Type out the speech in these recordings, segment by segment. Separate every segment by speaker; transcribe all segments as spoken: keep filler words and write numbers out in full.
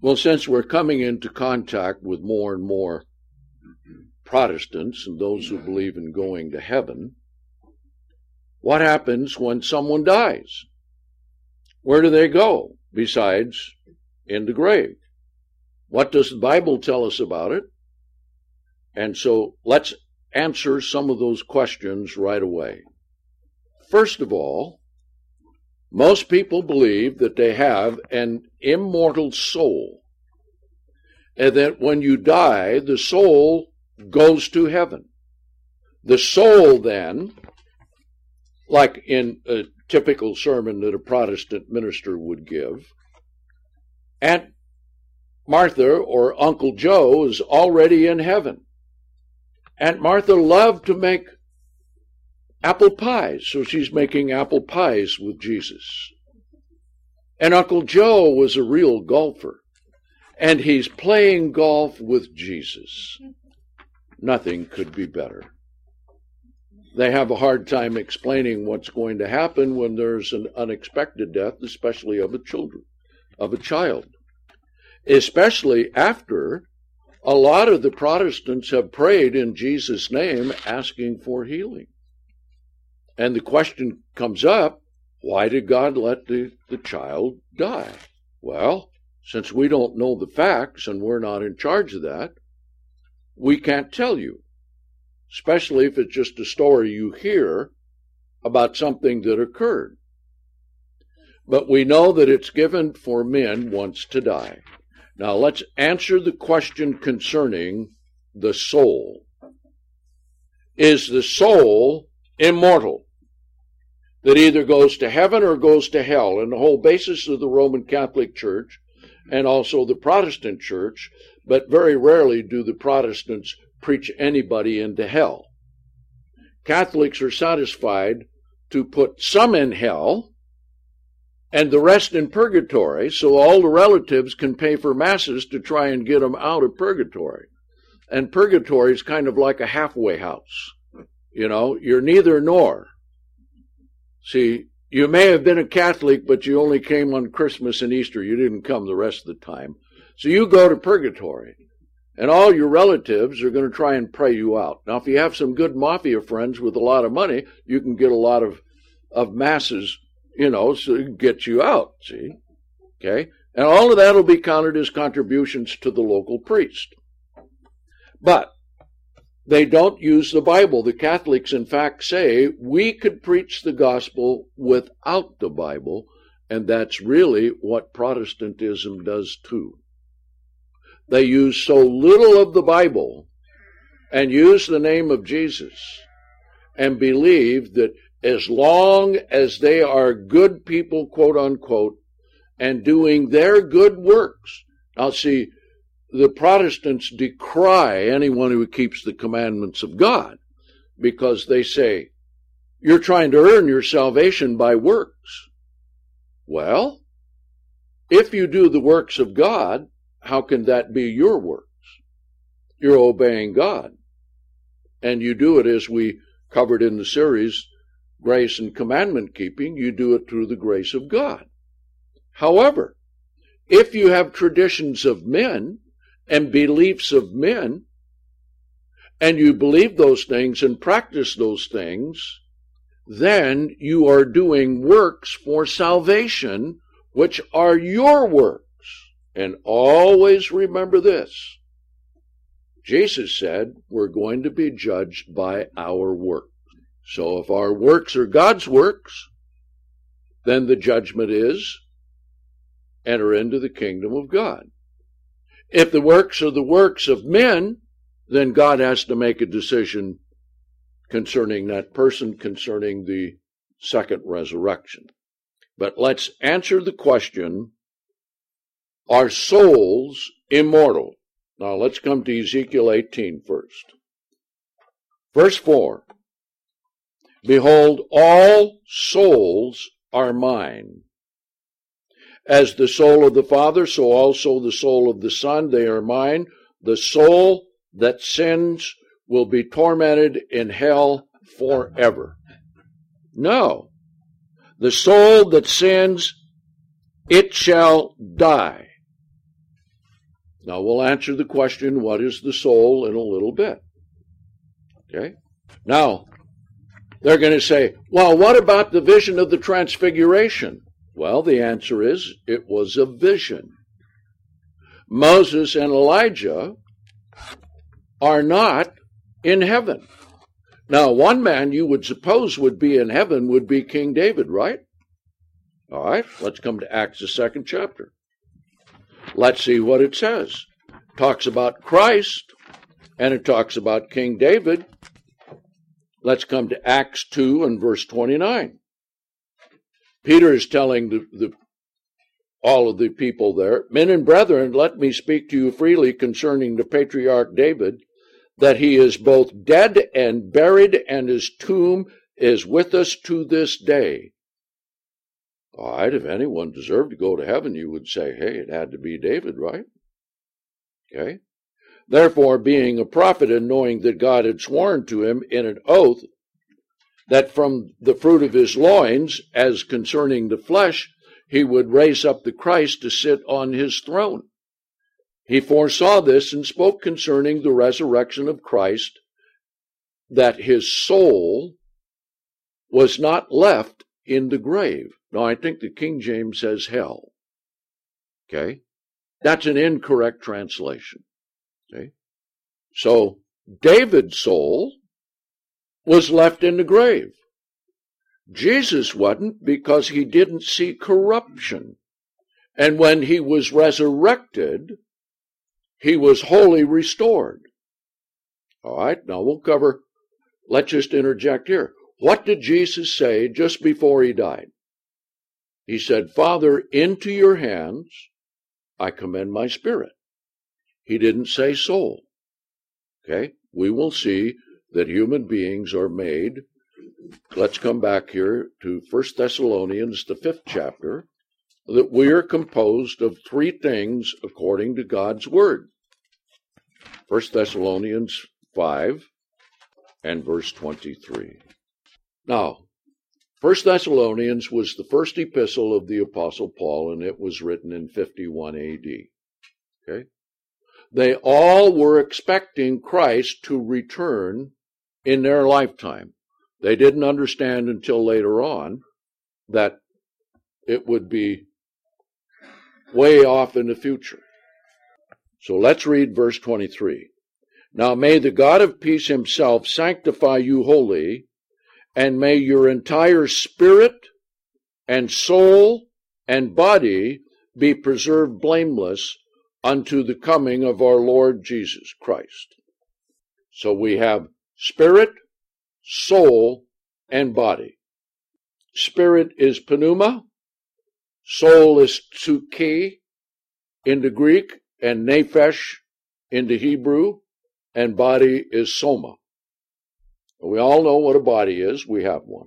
Speaker 1: Well, since we're coming into contact with more and more Protestants and those who believe in going to heaven, what happens when someone dies? Where do they go besides in the grave? What does the Bible tell us about it? And so let's answer some of those questions right away. First of all, most people believe that they have an immortal soul, and that when you die, the soul goes to heaven. The soul then, like in a typical sermon that a Protestant minister would give, Aunt Martha or Uncle Joe is already in heaven. Aunt Martha loved to make apple pies, so she's making apple pies with Jesus. And Uncle Joe was a real golfer, and he's playing golf with Jesus. Nothing could be better. They have a hard time explaining what's going to happen when there's an unexpected death, especially of a children, of a child. Especially after a lot of the Protestants have prayed in Jesus' name asking for healing. And the question comes up, why did God let the, the child die? Well, since we don't know the facts and we're not in charge of that, we can't tell you, especially if it's just a story you hear about something that occurred. But we know that it's given for men once to die. Now let's answer the question concerning the soul. Is the soul immortal, that either goes to heaven or goes to hell? And the whole basis of the Roman Catholic Church and also the Protestant Church, but very rarely do the Protestants preach anybody into hell. Catholics are satisfied to put some in hell and the rest in purgatory, so all the relatives can pay for masses to try and get them out of purgatory. And purgatory is kind of like a halfway house. You know, you're neither nor. See, you may have been a Catholic, but you only came on Christmas and Easter. You didn't come the rest of the time. So you go to purgatory, and all your relatives are going to try and pray you out. Now, if you have some good mafia friends with a lot of money, you can get a lot of, of masses, you know, so it can get you out, see? Okay? And all of that will be counted as contributions to the local priest. But they don't use the Bible. The Catholics, in fact, say we could preach the gospel without the Bible, and that's really what Protestantism does too. They use so little of the Bible and use the name of Jesus and believe that as long as they are good people, quote unquote, and doing their good works. Now see, the Protestants decry anyone who keeps the commandments of God because they say, you're trying to earn your salvation by works. Well, if you do the works of God, how can that be your works? You're obeying God. And you do it, as we covered in the series, Grace and Commandment Keeping, you do it through the grace of God. However, if you have traditions of men and beliefs of men, and you believe those things and practice those things, then you are doing works for salvation, which are your works. And always remember this. Jesus said we're going to be judged by our works. So if our works are God's works, then the judgment is, enter into the kingdom of God. If the works are the works of men, then God has to make a decision concerning that person, concerning the second resurrection. But let's answer the question, are souls immortal? Now let's come to Ezekiel eighteen first. Verse four. Behold, all souls are mine. As the soul of the Father, so also the soul of the Son, they are mine. The soul that sins will be tormented in hell forever. No. The soul that sins, it shall die. Now we'll answer the question, what is the soul, in a little bit. Okay? Now, they're going to say, well, what about the vision of the transfiguration? Well, the answer is, it was a vision. Moses and Elijah are not in heaven. Now, one man you would suppose would be in heaven would be King David, right? All right, let's come to Acts, the second chapter. Let's see what it says. It talks about Christ, and it talks about King David. Let's come to Acts two and verse twenty-nine. Peter is telling the, the, all of the people there, men and brethren, let me speak to you freely concerning the patriarch David, that he is both dead and buried, and his tomb is with us to this day. All right, if anyone deserved to go to heaven, you would say, hey, it had to be David, right? Okay. Therefore, being a prophet and knowing that God had sworn to him in an oath that from the fruit of his loins, as concerning the flesh, he would raise up the Christ to sit on his throne. He foresaw this and spoke concerning the resurrection of Christ, that his soul was not left in the grave. Now, I think the King James says hell. Okay? That's an incorrect translation. Okay? So, David's soul was left in the grave. Jesus wasn't, because he didn't see corruption. And when he was resurrected, he was wholly restored. All right, now we'll cover, let's just interject here. What did Jesus say just before he died? He said, Father, into your hands I commend my spirit. He didn't say soul. Okay, we will see that human beings are made. Let's come back here to First Thessalonians, the fifth chapter, that we are composed of three things according to God's word. First Thessalonians five and verse twenty-three. Now, First Thessalonians was the first epistle of the Apostle Paul, and it was written in fifty-one A D. Okay? They all were expecting Christ to return in their lifetime. They didn't understand until later on that it would be way off in the future. So let's read verse twenty-three. Now may the God of peace himself sanctify you wholly, and may your entire spirit and soul and body be preserved blameless unto the coming of our Lord Jesus Christ. So we have spirit, soul, and body. Spirit is pneuma, soul is psyche in the Greek, and nephesh in the Hebrew, and body is soma. We all know what a body is. We have one.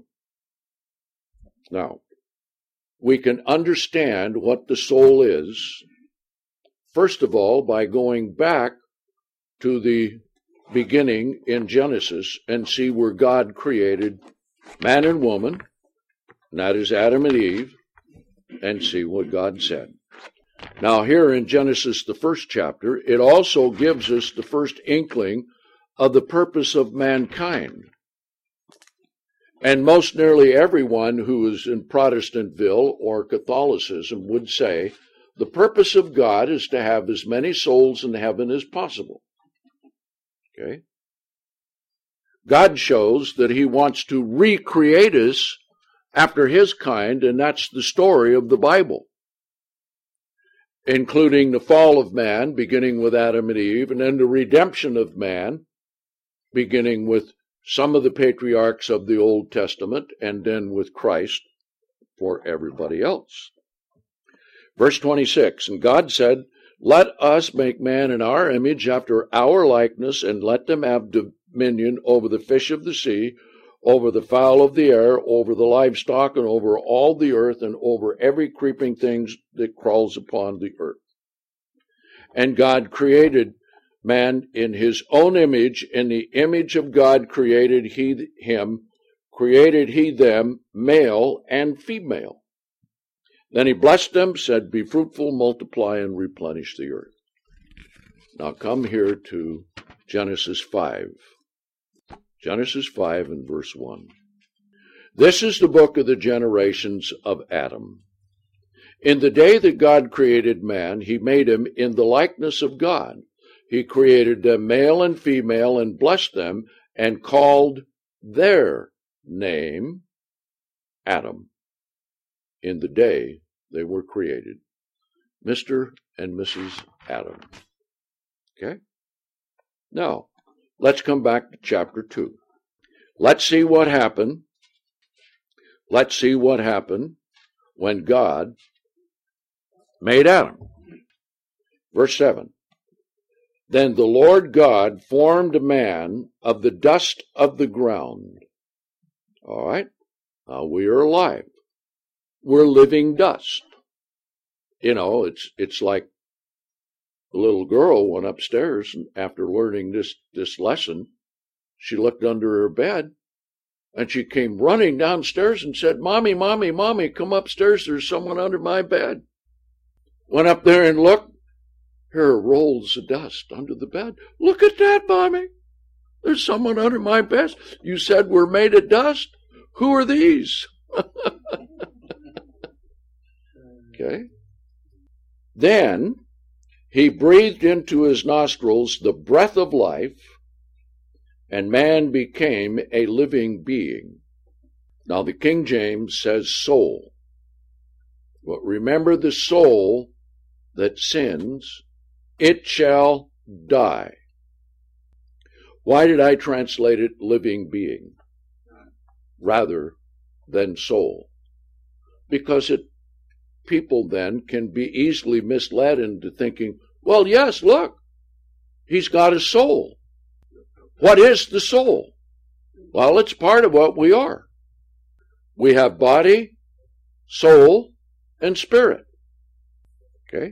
Speaker 1: Now, we can understand what the soul is, first of all, by going back to the beginning in Genesis and see where God created man and woman, and that is Adam and Eve, and see what God said. Now, here in Genesis, the first chapter, it also gives us the first inkling of the purpose of mankind. And most nearly everyone who is in Protestantville or Catholicism would say the purpose of God is to have as many souls in heaven as possible. Okay? God shows that he wants to recreate us after his kind, and that's the story of the Bible, including the fall of man, beginning with Adam and Eve, and then the redemption of man, beginning with some of the patriarchs of the Old Testament, and then with Christ for everybody else. Verse twenty-six, and God said, let us make man in our image after our likeness, and let them have dominion over the fish of the sea, over the fowl of the air, over the livestock, and over all the earth, and over every creeping thing that crawls upon the earth. And God created man in his own image, in the image of God created he him, created he them, male and female. Then he blessed them, said, be fruitful, multiply, and replenish the earth. Now come here to Genesis five. Genesis five and verse one. This is the book of the generations of Adam. In the day that God created man, he made him in the likeness of God. He created them male and female and blessed them and called their name Adam. In the day they were created. Mister and Missus Adam. Okay? Now, let's come back to chapter two. Let's see what happened. Let's see what happened when God made Adam. Verse seven. Then the Lord God formed man of the dust of the ground. All right? Now we are alive. We're living dust. You know, it's it's like the little girl went upstairs, and after learning this, this lesson, she looked under her bed, and she came running downstairs and said, Mommy, Mommy, Mommy, come upstairs. There's someone under my bed. Went up there and looked. Here are rolls of dust under the bed. Look at that, Mommy. There's someone under my bed. You said we're made of dust? Who are these? Okay. Then he breathed into his nostrils the breath of life, and man became a living being. Now the King James says soul. But remember, the soul that sins, it shall die. Why did I translate it living being rather than soul? Because it people then can be easily misled into thinking, well, yes, look, he's got a soul. What is the soul? Well, it's part of what we are. We have body, soul, and spirit. Okay?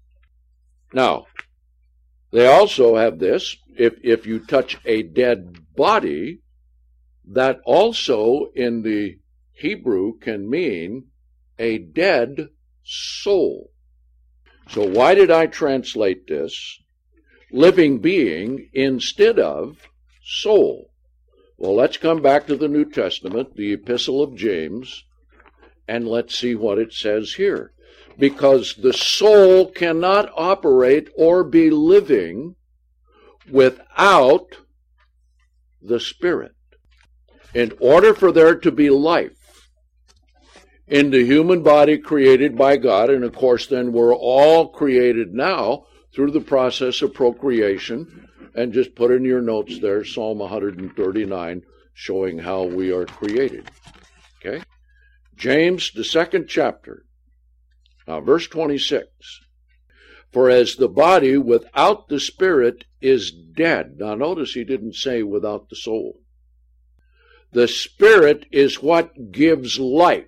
Speaker 1: Now, they also have this, if, if you touch a dead body, that also in the Hebrew can mean a dead soul. So why did I translate this living being instead of soul? Well, let's come back to the New Testament, the Epistle of James, and let's see what it says here. Because the soul cannot operate or be living without the spirit. In order for there to be life in the human body created by God, and of course then we're all created now through the process of procreation, and just put in your notes there Psalm one thirty-nine showing how we are created. Okay? James, the second chapter. Now, verse twenty-six. For as the body without the spirit is dead. Now, notice he didn't say without the soul. The spirit is what gives life.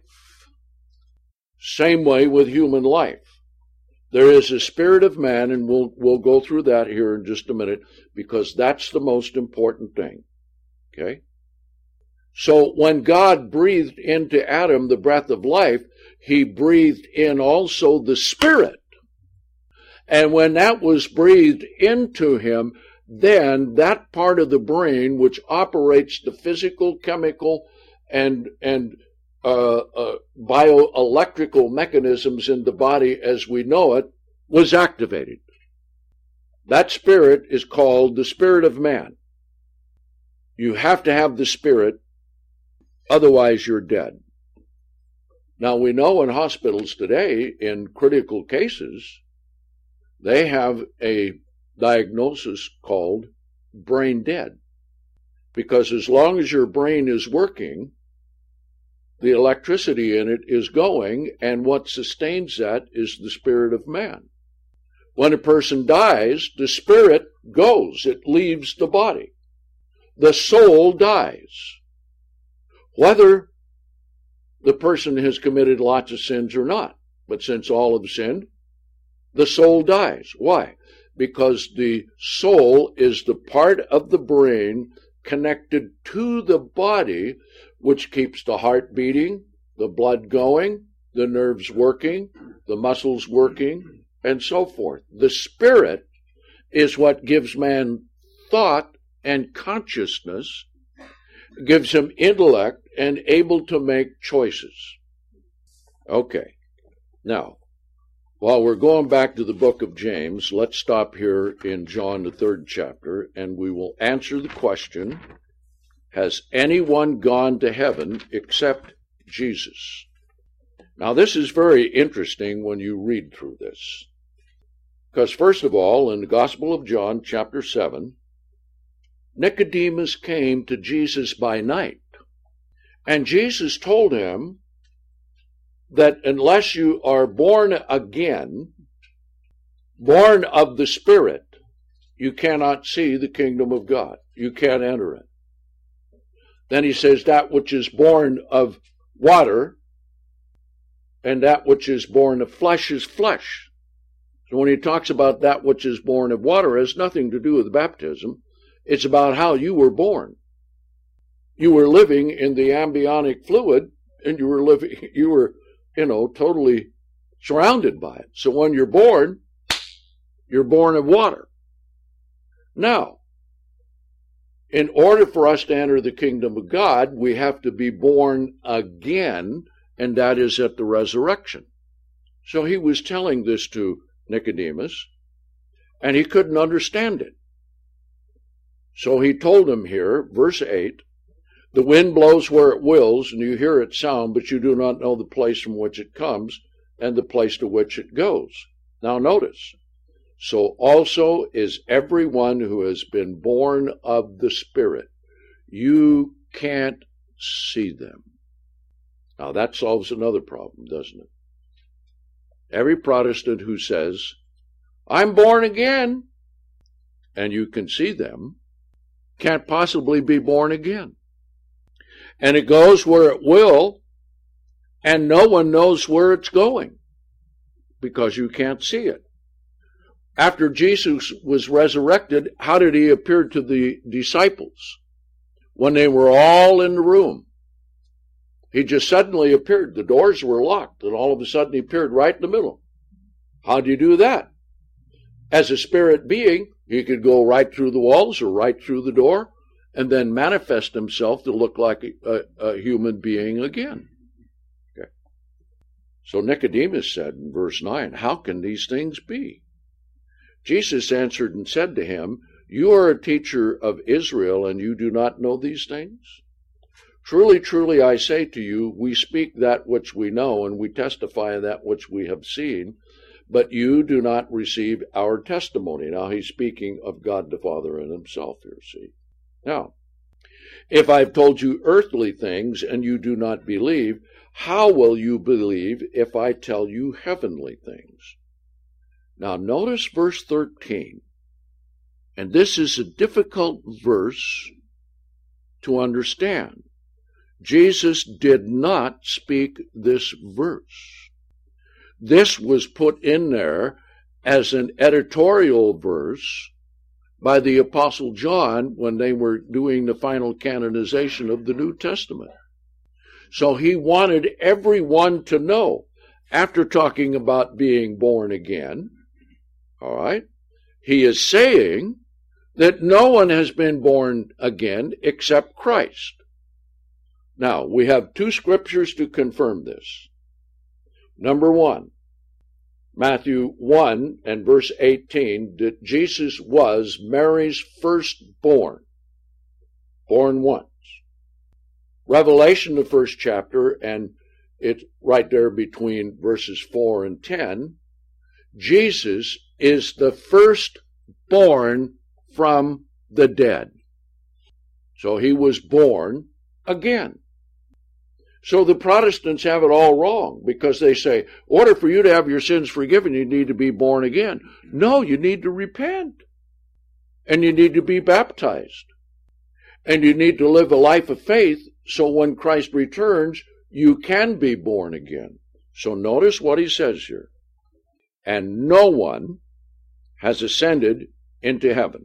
Speaker 1: Same way with human life. There is a spirit of man, and we'll, we'll go through that here in just a minute, because that's the most important thing. Okay? So when God breathed into Adam the breath of life, he breathed in also the spirit. And when that was breathed into him, then that part of the brain which operates the physical, chemical, and, and uh, uh, bioelectrical mechanisms in the body as we know it was activated. That spirit is called the spirit of man. You have to have the spirit, otherwise you're dead. Now we know in hospitals today, in critical cases, they have a diagnosis called brain dead. Because as long as your brain is working, the electricity in it is going, and what sustains that is the spirit of man. When a person dies, the spirit goes, it leaves the body. The soul dies. Whether the person has committed lots of sins or not, but since all have sinned, the soul dies. Why? Because the soul is the part of the brain connected to the body which keeps the heart beating, the blood going, the nerves working, the muscles working, and so forth. The spirit is what gives man thought and consciousness, gives him intellect and able to make choices. Okay. Now, while we're going back to the book of James, let's stop here in John, the third chapter, and we will answer the question, has anyone gone to heaven except Jesus? Now, this is very interesting when you read through this. Because first of all, in the Gospel of John, chapter seven, Nicodemus came to Jesus by night. And Jesus told him that unless you are born again, born of the Spirit, you cannot see the kingdom of God. You can't enter it. Then he says that which is born of water and that which is born of flesh is flesh. So when he talks about that which is born of water, it has nothing to do with baptism. It's about how you were born. You were living in the amniotic fluid, and you were living, you were, you know, totally surrounded by it. So when you're born, you're born of water. Now, in order for us to enter the kingdom of God, we have to be born again, and that is at the resurrection. So he was telling this to Nicodemus, and he couldn't understand it. So he told him here, verse eight, the wind blows where it wills, and you hear its sound, but you do not know the place from which it comes and the place to which it goes. Now notice, so also is everyone who has been born of the Spirit. You can't see them. Now that solves another problem, doesn't it? Every Protestant who says, I'm born again, and you can see them, can't possibly be born again. And it goes where it will, and no one knows where it's going, because you can't see it. After Jesus was resurrected, how did he appear to the disciples? When they were all in the room. He just suddenly appeared. The doors were locked, and all of a sudden he appeared right in the middle. How do you do that? As a spirit being, he could go right through the walls or right through the door, and then manifest himself to look like a, a, a human being again. Okay. So Nicodemus said in verse nine, how can these things be? Jesus answered and said to him, you are a teacher of Israel, and you do not know these things? Truly, truly, I say to you, we speak that which we know, and we testify that which we have seen, but you do not receive our testimony. Now he's speaking of God the Father and himself here, see. Now, if I've told you earthly things and you do not believe, how will you believe if I tell you heavenly things? Now notice verse thirteen. And this is a difficult verse to understand. Jesus did not speak this verse. This was put in there as an editorial verse by the Apostle John when they were doing the final canonization of the New Testament. So he wanted everyone to know, after talking about being born again, all right, he is saying that no one has been born again except Christ. Now, we have two scriptures to confirm this. Number one, Matthew one and verse eighteen, that Jesus was Mary's firstborn, born once. Revelation, the first chapter, and it's right there between verses four and ten, Jesus is the firstborn from the dead. So he was born again. So the Protestants have it all wrong, because they say, in order for you to have your sins forgiven, you need to be born again. No, you need to repent. And you need to be baptized. And you need to live a life of faith, so when Christ returns, you can be born again. So notice what he says here. And no one has ascended into heaven.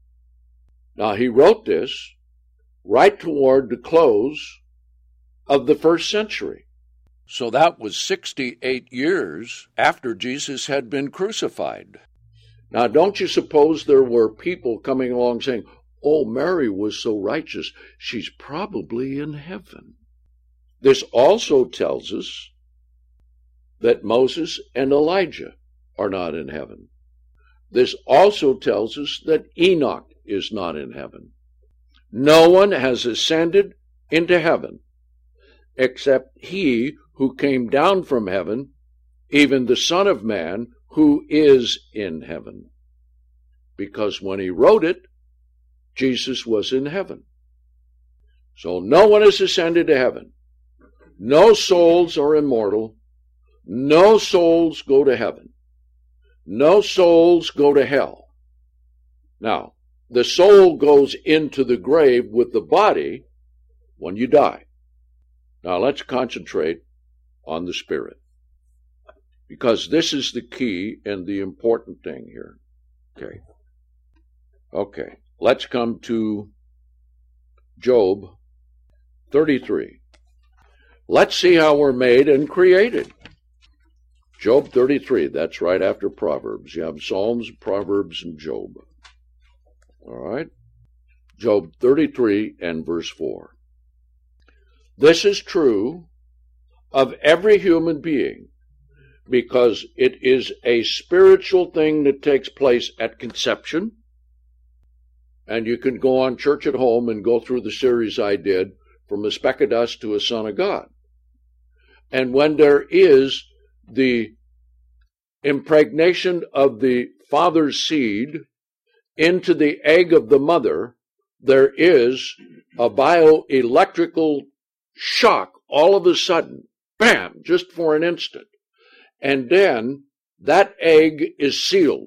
Speaker 1: Now he wrote this right toward the close of the first century. So that was sixty-eight years after Jesus had been crucified. Now, don't you suppose there were people coming along saying, oh, Mary was so righteous, she's probably in heaven. This also tells us that Moses and Elijah are not in heaven. This also tells us that Enoch is not in heaven. No one has ascended into heaven except he who came down from heaven, even the Son of Man who is in heaven. Because when he wrote it, Jesus was in heaven. So no one has ascended to heaven. No souls are immortal. No souls go to heaven. No souls go to hell. Now, the soul goes into the grave with the body when you die. Now, let's concentrate on the spirit, because this is the key and the important thing here. Okay. Okay. Let's come to Job thirty-three. Let's see how we're made and created. Job thirty-three, that's right after Proverbs. You have Psalms, Proverbs, and Job. All right? Job thirty-three and verse four. This is true of every human being, because it is a spiritual thing that takes place at conception. And you can go on Church at Home and go through the series I did, From a Speck of Dust to a Son of God. And when there is the impregnation of the father's seed into the egg of the mother, there is a bioelectrical shock all of a sudden, bam, just for an instant. And then that egg is sealed,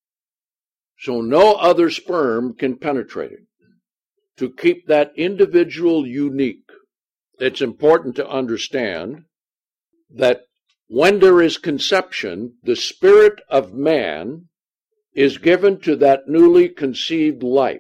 Speaker 1: so no other sperm can penetrate it. To keep that individual unique, it's important to understand that when there is conception, the spirit of man is given to that newly conceived life,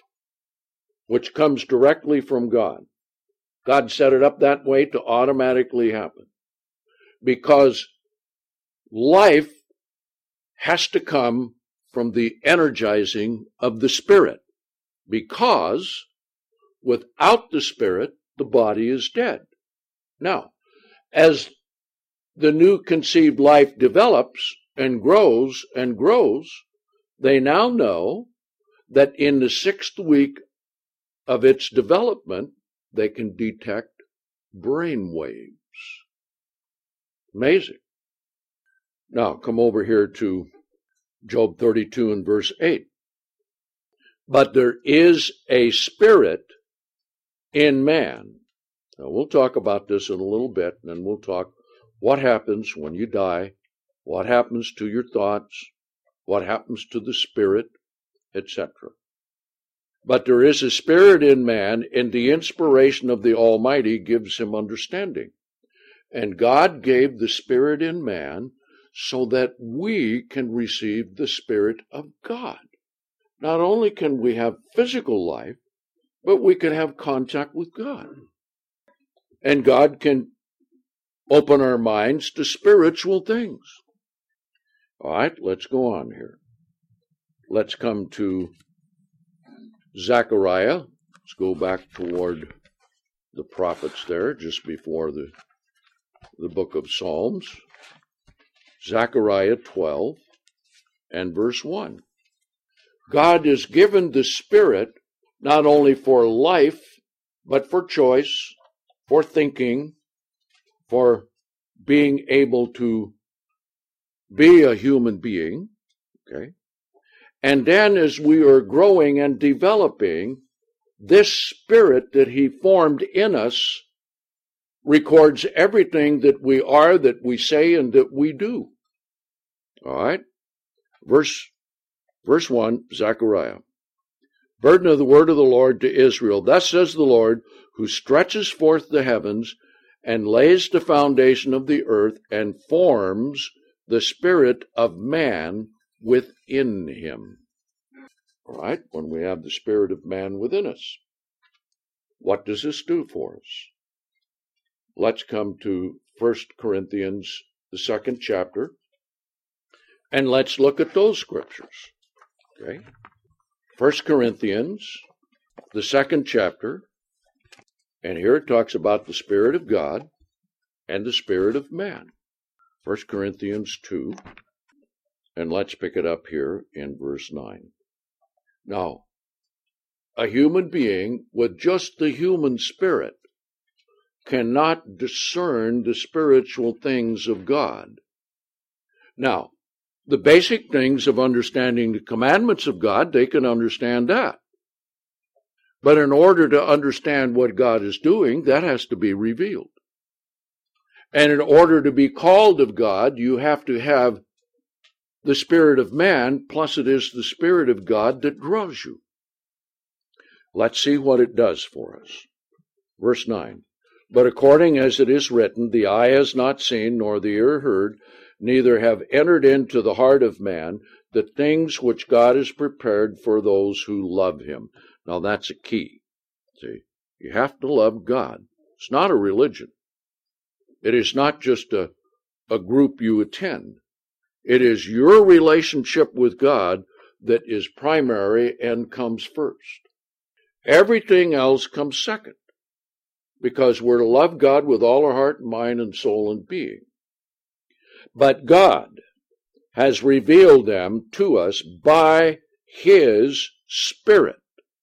Speaker 1: which comes directly from God. God set it up that way to automatically happen, because life has to come from the energizing of the spirit, because without the spirit, the body is dead. Now, as the new conceived life develops and grows and grows, they now know that in the sixth week of its development, they can detect brain waves. Amazing. Now, come over here to Job thirty-two and verse eight. But there is a spirit in man. Now, we'll talk about this in a little bit, and then we'll talk what happens when you die, what happens to your thoughts, what happens to the spirit, et cetera. But there is a spirit in man, and the inspiration of the Almighty gives him understanding. And God gave the spirit in man so that we can receive the Spirit of God. Not only can we have physical life, but we can have contact with God. And God can open our minds to spiritual things. All right, let's go on here. Let's come to Zechariah. Let's go back toward the prophets there, just before the, the book of Psalms. Zechariah twelve and verse one. God has given the Spirit not only for life, but for choice, for thinking, for being able to be a human being. Okay? And then as we are growing and developing, this Spirit that He formed in us records everything that we are, that we say, and that we do. All right? Verse, verse one, Zechariah. Burden of the word of the Lord to Israel. Thus says the Lord, who stretches forth the heavens and lays the foundation of the earth and forms the spirit of man within him. All right? When we have the spirit of man within us, what does this do for us? Let's come to First Corinthians, the second chapter, and let's look at those scriptures. Okay? First Corinthians, the second chapter, and here it talks about the Spirit of God and the spirit of man. First Corinthians two, and let's pick it up here in verse nine. Now, a human being with just the human spirit cannot discern the spiritual things of God. Now, the basic things of understanding the commandments of God, they can understand that. But in order to understand what God is doing, that has to be revealed. And in order to be called of God, you have to have the spirit of man, plus it is the Spirit of God that draws you. Let's see what it does for us. Verse nine. But according as it is written, the eye has not seen, nor the ear heard, neither have entered into the heart of man the things which God has prepared for those who love him. Now that's a key. See, you have to love God. It's not a religion. It is not just a, a group you attend. It is your relationship with God that is primary and comes first. Everything else comes second, because we're to love God with all our heart, mind, and soul and being. But God has revealed them to us by his Spirit.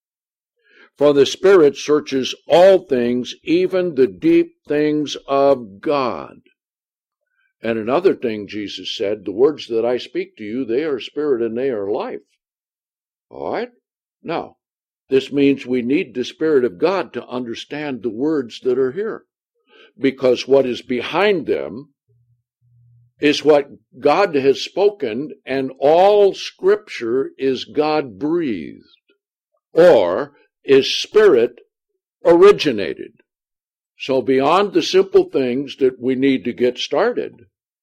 Speaker 1: For the Spirit searches all things, even the deep things of God. And another thing Jesus said, the words that I speak to you, they are spirit and they are life. All right? Now, this means we need the Spirit of God to understand the words that are here. Because what is behind them is what God has spoken, and all Scripture is God-breathed, or is Spirit originated. So beyond the simple things that we need to get started,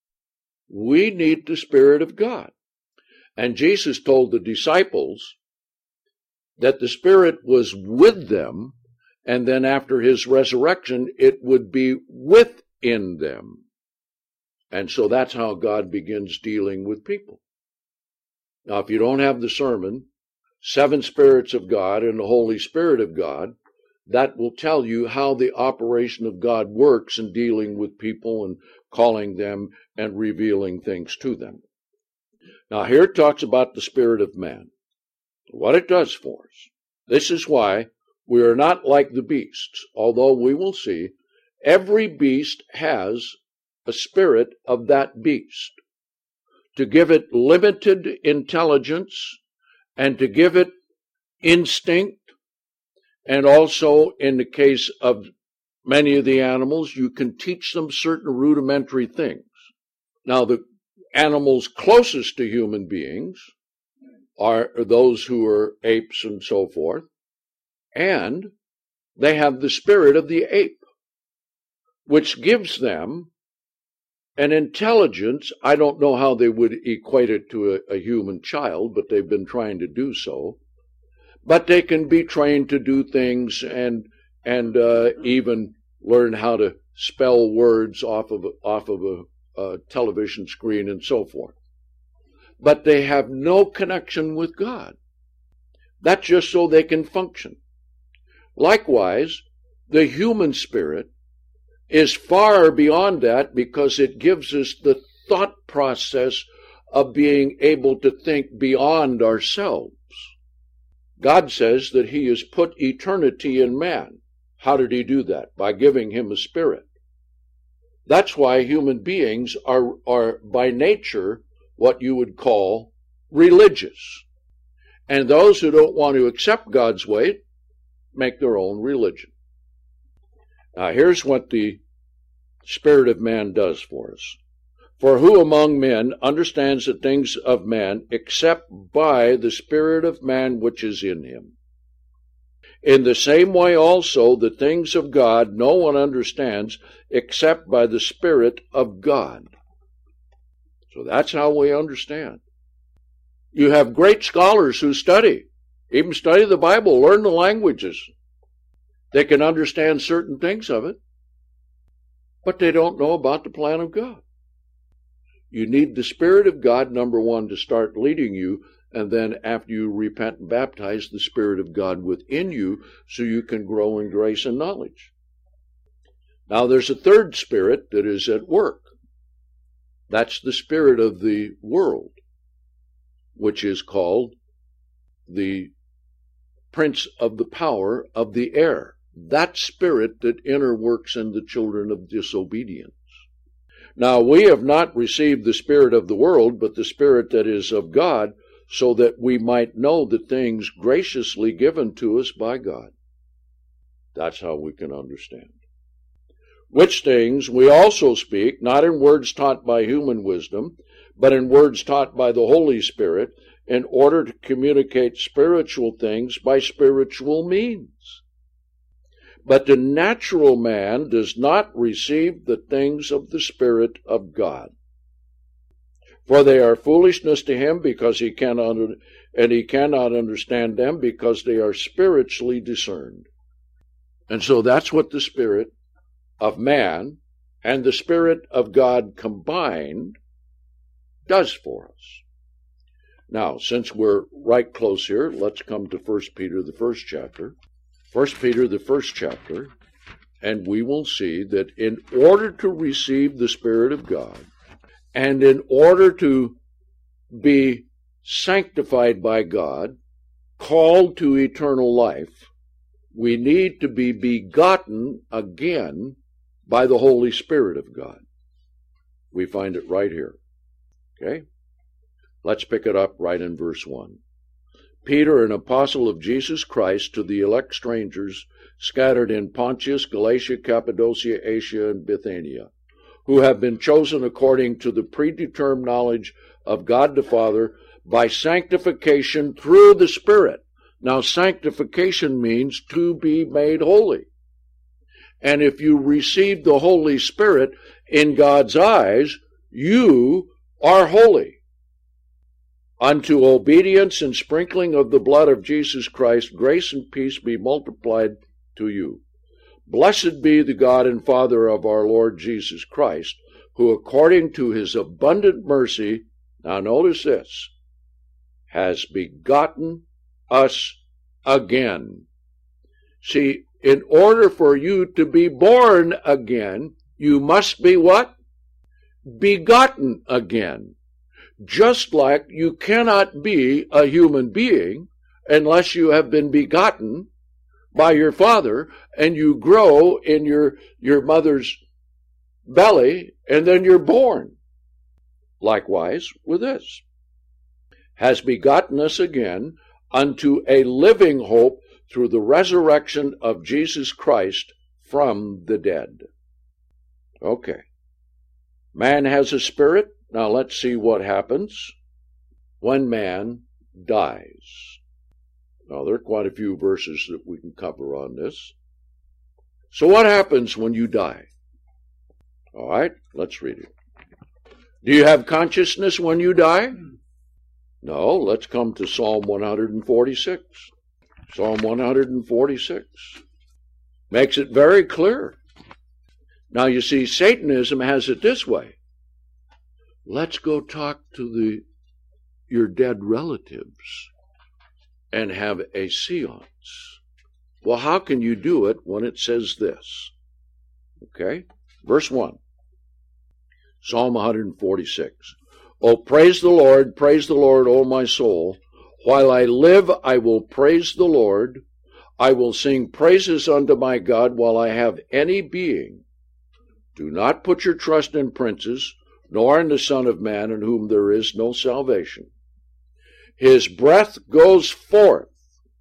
Speaker 1: we need the Spirit of God. And Jesus told the disciples that the Spirit was with them, and then after his resurrection, it would be within them. And so that's how God begins dealing with people. Now, if you don't have the sermon, Seven Spirits of God and the Holy Spirit of God, that will tell you how the operation of God works in dealing with people and calling them and revealing things to them. Now, here it talks about the spirit of man, what it does for us. This is why we are not like the beasts, although we will see every beast has a spirit of that beast, to give it limited intelligence and to give it instinct. And also, in the case of many of the animals, you can teach them certain rudimentary things. Now, the animals closest to human beings are those who are apes and so forth, and they have the spirit of the ape, which gives them an intelligence. I don't know how they would equate it to a, a human child, but they've been trying to do so. But they can be trained to do things and and uh, even learn how to spell words off of off of a, a television screen and so forth. But they have no connection with God. That's just so they can function. Likewise, the human spirit is far beyond that, because it gives us the thought process of being able to think beyond ourselves. God says that he has put eternity in man. How did he do that? By giving him a spirit. That's why human beings are, are by nature what you would call religious. And those who don't want to accept God's way make their own religion. Now, here's what the Spirit of man does for us. For who among men understands the things of man except by the Spirit of man which is in him? In the same way also the things of God no one understands except by the Spirit of God. So that's how we understand. You have great scholars who study, even study the Bible, learn the languages. They can understand certain things of it, but they don't know about the plan of God. You need the Spirit of God, number one, to start leading you and then after you repent and baptize, the Spirit of God within you, so you can grow in grace and knowledge. Now there's a third spirit that is at work. That's the spirit of the world, which is called the prince of the power of the air. That spirit that interworks in the children of disobedience. Now we have not received the spirit of the world, but the Spirit that is of God, so that we might know the things graciously given to us by God. That's how we can understand. Which things we also speak, not in words taught by human wisdom, but in words taught by the Holy Spirit, in order to communicate spiritual things by spiritual means. But the natural man does not receive the things of the Spirit of God, for they are foolishness to him, because he cannot, and he cannot understand them, because they are spiritually discerned. And so that's what the Spirit of man and the Spirit of God combined does for us. Now, since we're right close here, let's come to First Peter, the first chapter. First Peter, the first chapter, and we will see that in order to receive the Spirit of God, and in order to be sanctified by God, called to eternal life, we need to be begotten again by the Holy Spirit of God. We find it right here. Okay? Let's pick it up right in verse one. Peter, an apostle of Jesus Christ, to the elect strangers scattered in Pontus, Galatia, Cappadocia, Asia, and Bithynia, who have been chosen according to the predetermined knowledge of God the Father by sanctification through the Spirit. Now, sanctification means to be made holy. And if you receive the Holy Spirit, in God's eyes, you are holy. Unto obedience and sprinkling of the blood of Jesus Christ, grace and peace be multiplied to you. Blessed be the God and Father of our Lord Jesus Christ, who according to his abundant mercy, now notice this, has begotten us again. See, in order for you to be born again, you must be what? Begotten again. Just like you cannot be a human being unless you have been begotten by your father and you grow in your, your mother's belly and then you're born. Likewise with this. Has begotten us again unto a living hope through the resurrection of Jesus Christ from the dead. Okay. Man has a spirit. Now let's see what happens when man dies. Now there are quite a few verses that we can cover on this. So what happens when you die? All right, let's read it. Do you have consciousness when you die? No, let's come to Psalm one forty-six. Psalm one forty-six makes it very clear. Now you see, Satanism has it this way. Let's go talk to the your dead relatives and have a seance. Well, how can you do it when it says this? Okay, verse one. Psalm one forty-six. Oh, praise the Lord, praise the Lord, O my soul. While I live, I will praise the Lord. I will sing praises unto my God while I have any being. Do not put your trust in princes, nor in the Son of Man, in whom there is no salvation. His breath goes forth.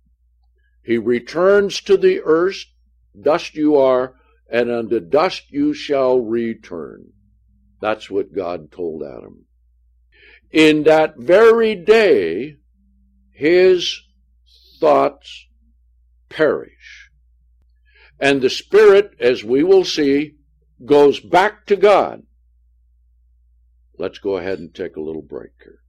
Speaker 1: He returns to the earth. Dust you are, and unto dust you shall return. That's what God told Adam. In that very day, his thoughts perish. And the spirit, as we will see, goes back to God. Let's go ahead and take a little break here.